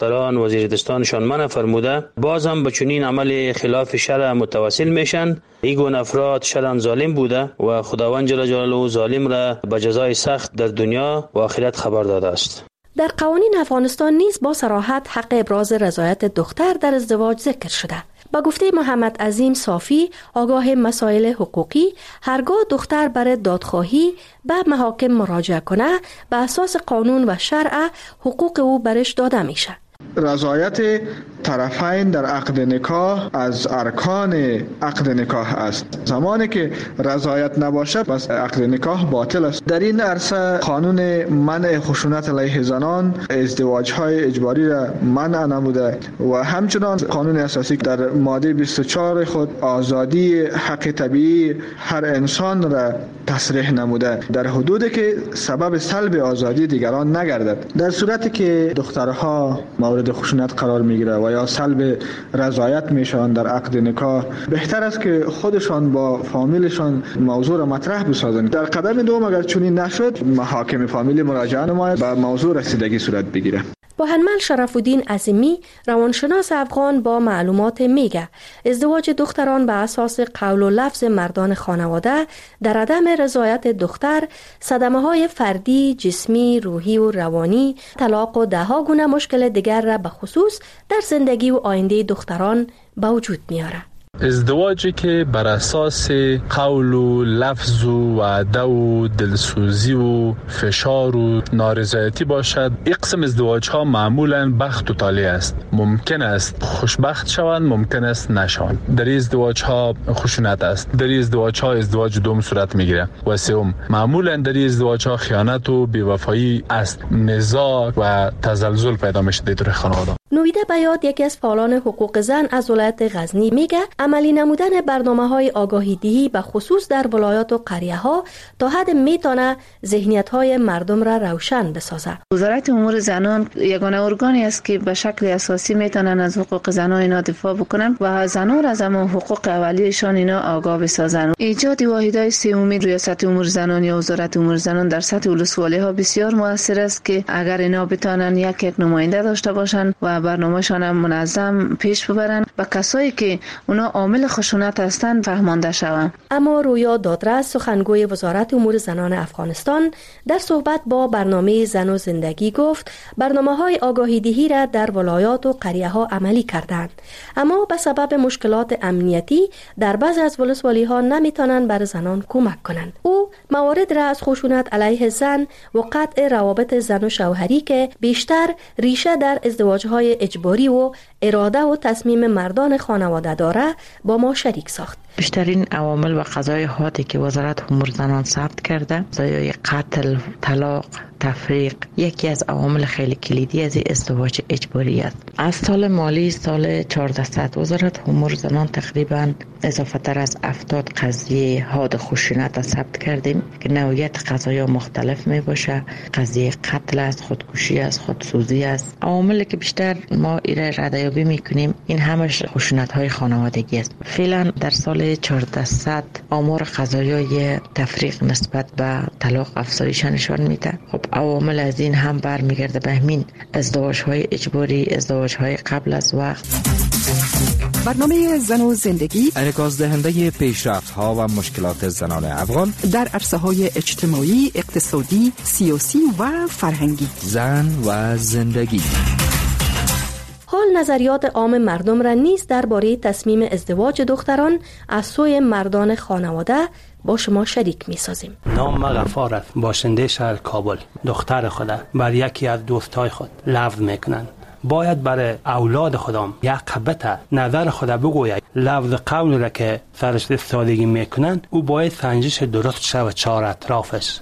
دختران وزیر دستانشان منع فرموده، باز هم به چنین عمل خلاف شرع متوسل میشن. این گونه افراد شرعاً ظالم بوده و خداوند جل جلاله ظالم را به جزای سخت در دنیا و آخرت خبر داده است. در قوانین افغانستان نیز با صراحت حق ابراز رضایت دختر در ازدواج ذکر شده. با گفته محمد عظیم صافی، آگاه مسائل حقوقی، هرگاه دختر برای دادخواهی به محاکم مراجعه کنه، به اساس قانون و شرع حقوق او برش داده میشه. رضایت طرفین در عقد نکاح از ارکان عقد نکاح است. زمانی که رضایت نباشه بس عقد نکاح باطل است. در این عرصه قانون منع خشونت علیه زنان ازدواج‌های اجباری را منع نموده و همچنان قانون اساسی در ماده 24 خود آزادی حق طبیعی هر انسان را تصریح نموده، در حدودی که سبب سلب آزادی دیگران نگردد. در صورتی که دخترها مورد خشونت قرار میگیره و یا سلب رضایت میشن در عقد نکاح، بهتر است که خودشان با فامیلشان موضوع را مطرح بسازند. در قدم دوم اگر چنین نشد، محاکم فامیلی مراجعه نماید و موضوع رسیدگی صورت بگیره. بوهنمل شرف الدین عظیمی، روانشناس افغان، با معلومات میگه ازدواج دختران به اساس قول و لفظ مردان خانواده در عدم رضایت دختر صدمه‌های فردی، جسمی، روحی و روانی، طلاق و ده‌ها گونه مشکل دیگر را به خصوص در زندگی و آینده دختران به وجود میاره. ازدواجی که بر اساس قول و لفظ و وعده و دلسوزی و فشار و نارضایتی باشد، این قسم ازدواج ها معمولا بخت و طالع است. ممکن است خوشبخت شوند، ممکن است نشوند. در این ازدواج ها خشونت است. در این ازدواج ها ازدواج دوم صورت میگیره. و سوم معمولا در این ازدواج ها خیانت و بی‌وفایی است. نزاع و تزلزل پیدا میشه در خانواده. نویده بیاد، یکی از فعالان حقوق زن از ولایت غزنی، میگه عملی نمودن برنامه‌های آگاهی دهی به خصوص در ولایات و قریه‌ها تا حد میتونه ذهنیت‌های مردم را روشن بسازه. وزارت امور زنان یگانه ارگانی است که به شکل اساسی میتونن از حقوق زنان اینا دفاع بکنن و زنان از حقوق اولیه‌شان اینا آگاه بسازن. ایجاد واحدهای سومی ریاست امور زنان یا وزارت امور زنان در سطح ولسوالی‌ها بسیار موثر است که اگر اینا بتونن یک نماینده داشته باشن و برنامه‌شان هم منظم پیش ببرن و کسایی که اونا عامل خشونت هستند فهمانده شوند. اما رویا دادرس، سخنگوی وزارت امور زنان افغانستان، در صحبت با برنامه زن و زندگی گفت برنامه‌های آگاهی دهی را در ولایات و قریه‌ها عملی کردند، اما به سبب مشکلات امنیتی در بعضی از ولسوالی‌ها نمیتونن بر زنان کمک کنند. او موارد را از خشونت علیه زن و قطع روابط زن و شوهری که بیشتر ریشه در ازدواج‌های اجباری و اراده و تصمیم مردان خانواده داره با ما شریک ساخت. بیشترین عوامل و قضای حادی که وزارت امور زنان ثبت کرده، قضای قتل، طلاق، تفریق یکی از عوامل خیلی کلیدی از ازدواج اجباری است. از سال مالی سال 1400 وزارت امور زنان تقریبا اضافه تر از 70 قضیه حاد خشونت را ثبت کردیم که نوعیت قضایا مختلف می باشه. قضیه قتل است، خودکشی است، خودسوزی است. عواملی که بیشتر ما ایره ردیابی میکنیم این همش خشونت های خانوادگی است. فعلا در سال 1400 آمار قضایای تفریق نسبت به طلاق افزایش نشان میده. خب عوامل از این هم برمیگرده به همین ازدواج‌های اجباری، ازدواج‌های قبل از وقت. برنامه زن و زندگی انعکاس دهنده پیشرفت‌ها و مشکلات زنان افغان در عرصه‌های اجتماعی، اقتصادی، سیاسی و فرهنگی. زن و زندگی. حال نظریات عام مردم را نیز درباره تصمیم ازدواج دختران از سوی مردان خانواده با شما شریک می سازیم. نام غفار، باشنده شهر کابل، دختر خود بر یکی از دوستای خود لفظ میکنن. باید برای اولاد خودم یک قبطه نظر خود بگوید. لفظ قول را که سرش استفاده میکنن او باید سنجش درست شود چهار اطرافش.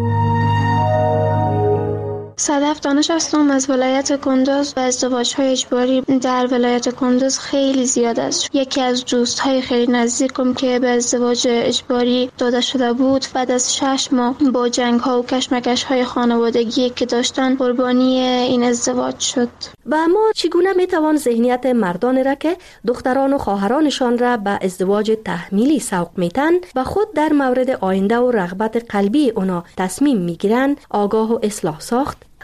صدف دانش هستم از ولایت کندوز و ازدواج‌های اجباری در ولایت کندوز خیلی زیاد است. یکی از دوست‌های خیلی نزدیکم که به ازدواج اجباری داده شده بود بعد از 6 ماه با جنگ‌ها و کشمکش‌های خانوادگی که داشتن قربانی این ازدواج شد. و اما چگونه میتوان ذهنیت مردان را که دختران و خواهرانشان را به ازدواج تحمیلی سوق میتن و خود در مورد آینده و رغبت قلبی اونا تصمیم میگیرند آگاه و اصلاح ساخت؟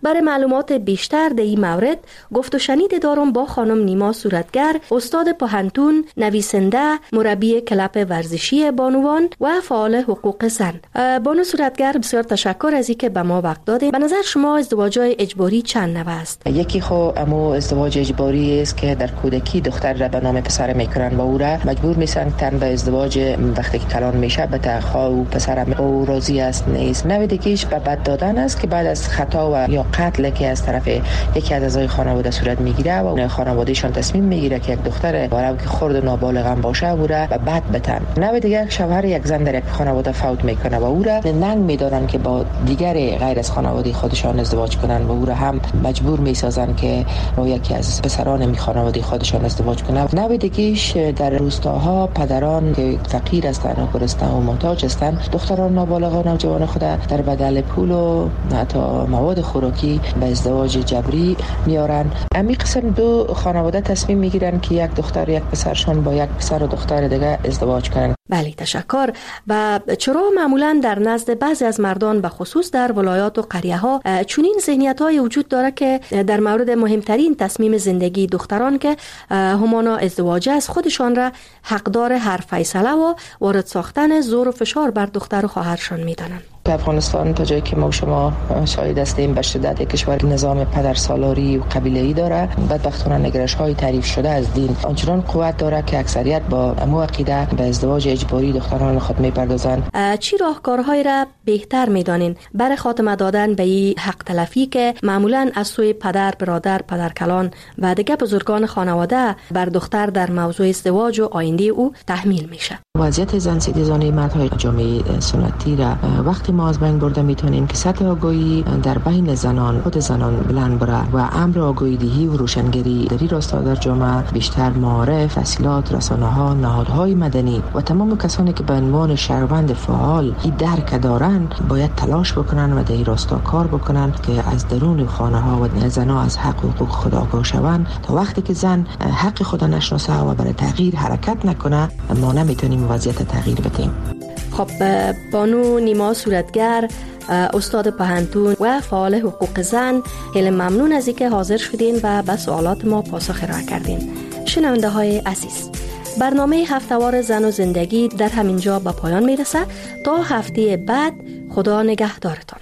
برای معلومات بیشتر در این مورد گفت و شنید دارم با خانم نیما صورتگر، استاد پوهنتون، نویسنده، مربی کلاب ورزشی بانوان و فعال حقوق زن. بانو صورتگر، بسیار تشکر از اینکه به ما وقت دادید. به نظر شما ازدواج‌های اجباری چند نوع است؟ یکی امو ازدواج اجباری است که در کودکی دختر را به نام پسر میکنن و او را مجبور میسن تن به ازدواج وقتی که کلان میشه به تخواه و پسر او راضی است نیست. نوع دیگه‌اش به بد دادن است که بعد از خطا و یا قتل که از طرف یکی از اعضای خانواده صورت میگیره و خانوادهشان تصمیم میگیره که یک دختر ولو که خرد و نابالغ هم باشه او را به بد بتن. نوع دیگه شوهر یک زن در یک خانواده فوت میکنه و او را ننگ میدارن که با دیگر غیر از خانواده خودشان ازدواج کنن و او را هم مجبور میسازن که با یکی از پسران می خانواده خودشان ازدواج کنن. نوع دیگه‌اش در روستاها پدران که فقیر هستند و گرسنه و محتاج هستند دختران نابالغ و نوجوان خود در بدل پول و حتی مواد خوراکی به ازدواج جبری میارن. امی قسم دو خانواده تصمیم میگیرن که یک دختر یک پسرشان با یک پسر و دختر دیگه ازدواج کنن. بله، تشکر. و چرا معمولا در نزد بعضی از مردان به خصوص در ولایات و قریه ها چنین ذهنیت های وجود داره که در مورد مهمترین تصمیم زندگی دختران که همانا ازدواج است خودشان را حقدار هر فیصله و وارد ساختن زور و فشار بر دختر و خواهرشان میدانند؟ افغانستان تا جایی که ما و شما شاهد هستیم به شدت کشور نظام پدرسالاری و قبیله‌ای داره. بدبختانه نگرش‌های تعریف شده از دین آنچنان قوت داره که اکثریت با امو عقیده به ازدواج اجباری دختران خود می‌پردازند. چی راهکارهایی را بهتر می‌دانین برای خاتمه دادن به این حق تلفی که معمولاً از سوی پدر، برادر، پدرکلان و دیگر بزرگان خانواده بر دختر در موضوع ازدواج و آینده او تحمیل میشه؟ وضعیت زن ستیزانه مردهای جامعه سنتی را وقتی ما از بین برده میتونیم که سطح آگاهی در بین زنان خود زنان بلند بره و امر آگاهی دهی و روشنگری در این راستا در جامعه بیشتر معارف، تحصیلات، رسانه‌ها، نهادهای مدنی و تمام کسانی که به عنوان شهروند فعال این درک دارن باید تلاش بکنن و در این راستا کار بکنن که از درون خانه‌ها و زنها از حق و حقوق خود آگاه شوند. تا وقتی که زن حق خود نشناسه و برای تغییر حرکت نکنه ما نمیتونیم وضعیت تغییر بدیم. خب، بانو نیما صورتگر، استاد پوهنتون و فعال حقوق زن، خیلی ممنون از اینکه حاضر شدین و به سوالات ما پاسخ ارائه کردین. شنونده های عزیز، برنامه هفته‌وار زن و زندگی در همینجا به پایان میرسه. تا هفته بعد، خدا نگهدارتان.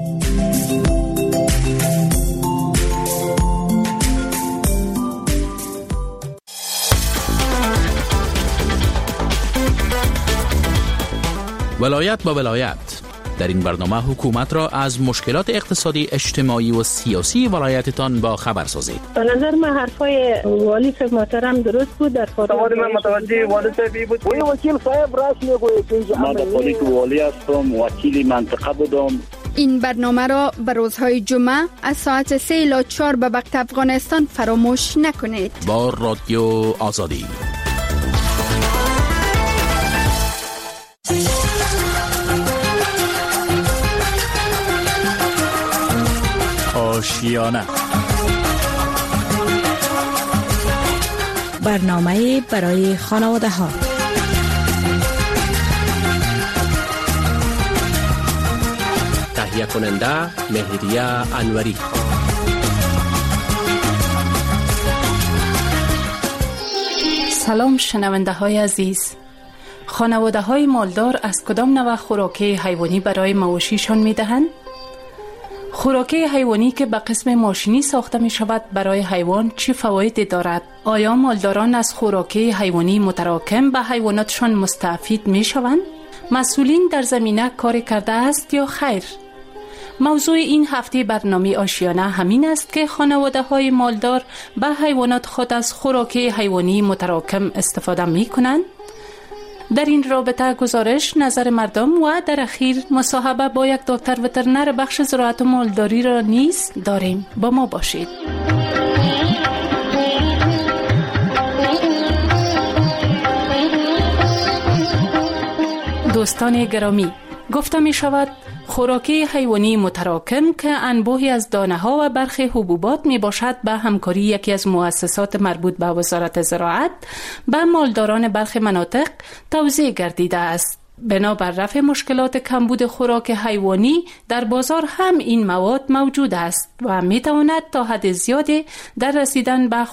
ولایت با ولایت. در این برنامه حکومت را از مشکلات اقتصادی، اجتماعی و سیاسی ولایتتان با خبر سازید. به نظر من حرفای والی صاحب محترم درست بود. در سوال من متوجه والی صاحب بود. وکیل صاحب راست میگوید. من در حالی که والی هستم، وکیل منطقه بودم. این برنامه را به روزهای جمعه از ساعت 3 الی 4 به وقت افغانستان فراموش نکنید. با رادیو آزادی. آشیانه، برنامه برای خانواده ها. تهیه کننده مهدیه انوری. سلام شنونده های عزیز. خانواده های مالدار از کدام نوع خوراکی حیوانی برای مواشیشان می دهند؟ خوراکی حیوانی که به قسم ماشینی ساخته می شود برای حیوان چه فوایدی دارد؟ آیا مالداران از خوراکی حیوانی متراکم به حیواناتشان مستفید می شوند؟ مسئولین در زمینه کار کرده است یا خیر؟ موضوع این هفته برنامه آشیانه همین است که خانواده های مالدار به حیوانات خود از خوراکی حیوانی متراکم استفاده می کنند. در این رابطه گزارش، نظر مردم و در اخیر مصاحبه با یک دکتر وترنر بخش زراعت و مالداری را نیز داریم. با ما باشید. دوستان گرامی، گفته می شود خوراکی حیوانی متراکم که انبوهی از دانه ها و برخی حبوبات می باشد به همکاری یکی از مؤسسات مربوط به وزارت زراعت به مالداران برخی مناطق توزیع گردیده است. بنابر رفع مشکلات کمبود خوراک حیوانی در بازار هم این مواد موجود است و می تواند تا حد زیادی در رسیدن به